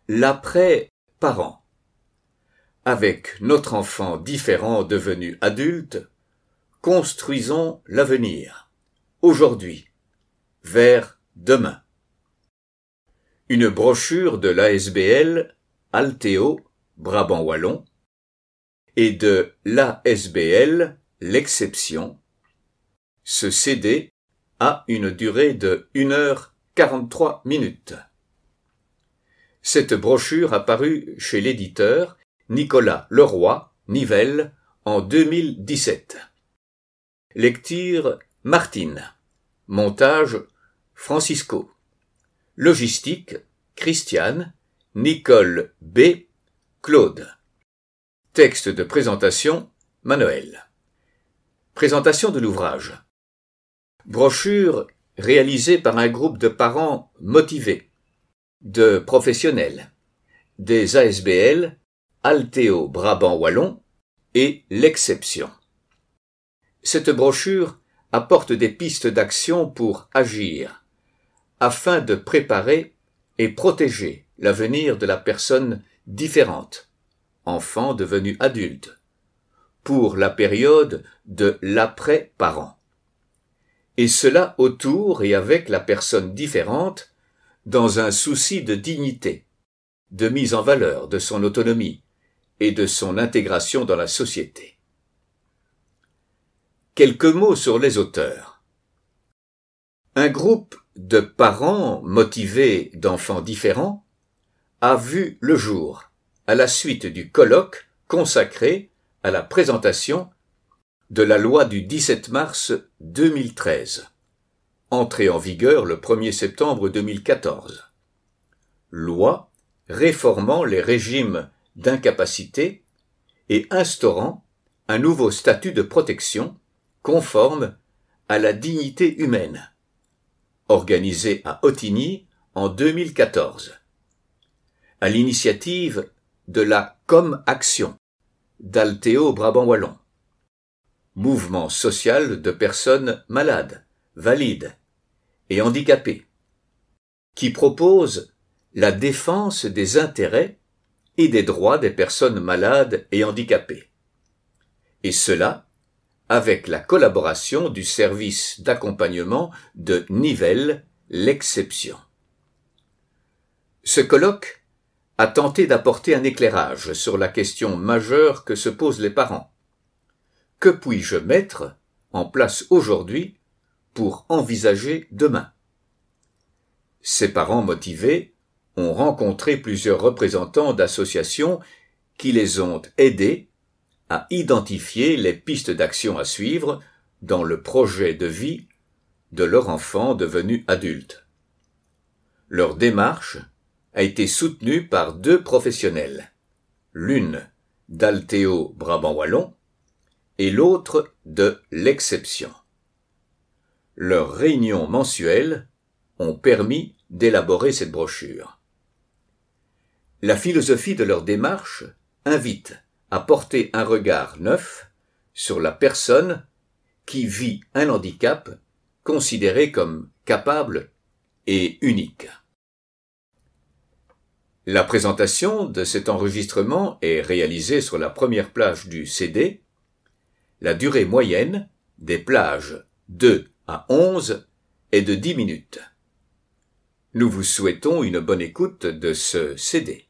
L'après-parent. Avec notre enfant différent devenu adulte, construisons l'avenir, aujourd'hui, vers demain. Une brochure de l'ASBL Altéo Brabant Wallon et de l'ASBL L'Exception. Ce CD a une durée de 1h43 minutes. Cette brochure a paru chez l'éditeur Nicolas Leroy, Nivelles, en 2017. Lecture Martine. Montage Francisco. Logistique Christiane. Nicole B. Claude. Texte de présentation Manuel. Présentation de l'ouvrage. Brochure réalisée par un groupe de parents motivés, de professionnels, des ASBL, Altéo Brabant Wallon et L'Exception. Cette brochure apporte des pistes d'action pour agir, afin de préparer et protéger l'avenir de la personne différente, enfant devenu adulte, pour la période de l'après-parent. Et cela autour et avec la personne différente, dans un souci de dignité, de mise en valeur de son autonomie et de son intégration dans la société. Quelques mots sur les auteurs. Un groupe de parents motivés d'enfants différents a vu le jour à la suite du colloque consacré à la présentation de la loi du 17 mars 2013, entrée en vigueur le 1er septembre 2014. Loi réformant les régimes d'incapacité et instaurant un nouveau statut de protection conforme à la dignité humaine, organisée à Ottignies en 2014, à l'initiative de la Com-Action d'Altéo Brabant Wallon, mouvement social de personnes malades, valides et handicapées, qui propose la défense des intérêts et des droits des personnes malades et handicapées, et cela avec la collaboration du service d'accompagnement de Nivelles, L'Exception. Ce colloque a tenté d'apporter un éclairage sur la question majeure que se posent les parents. Que puis-je mettre en place aujourd'hui pour envisager demain? Ces parents motivés ont rencontré plusieurs représentants d'associations qui les ont aidés à identifier les pistes d'action à suivre dans le projet de vie de leur enfant devenu adulte. Leur démarche a été soutenue par 2 professionnels, l'une d'Altéo Brabant Wallon et l'autre de L'Exception. Leurs réunions mensuelles ont permis d'élaborer cette brochure. La philosophie de leur démarche invite à porter un regard neuf sur la personne qui vit un handicap considéré comme capable et unique. La présentation de cet enregistrement est réalisée sur la première plage du CD. La durée moyenne des plages 2 à 11 est de 10 minutes. Nous vous souhaitons une bonne écoute de ce CD.